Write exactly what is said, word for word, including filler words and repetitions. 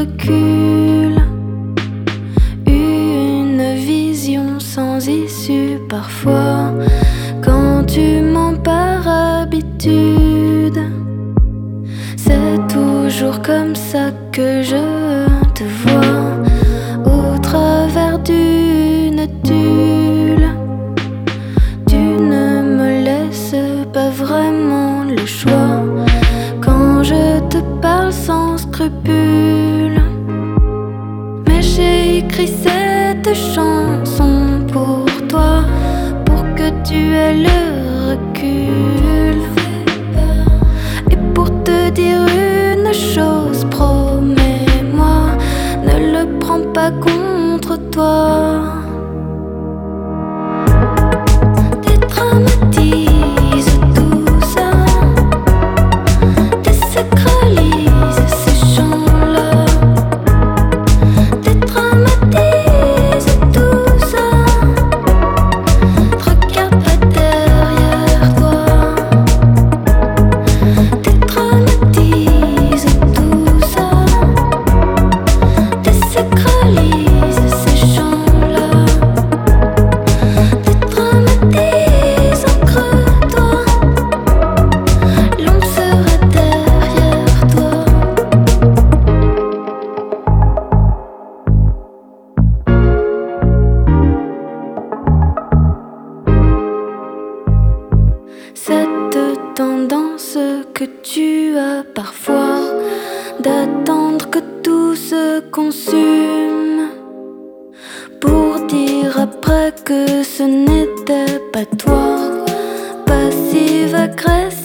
recul, une vision sans issue parfois. Quand tu mens par habitude, c'est toujours comme ça que je te vois, au travers d'une tulle. Tu ne me laisses pas vraiment le choix quand je te parle sans scrupule. Mais j'ai écrit cette chanson pour toi, pour que tu aies le recul. Et pour te dire une chose, promets-moi, ne le prends pas contre toi. Dédramatise tout ça, désacralise ces chants-là. Dédramatise tout ça, regarde pas derrière toi. Dédramatise tout ça, désacralise ces chants-là. Dédramatise, ancre-toi, l'ombre sera derrière toi. Cette tendance que tu as parfois d'attendre que tout se consume pour dire après que ce n'était pas toi, passive agressive.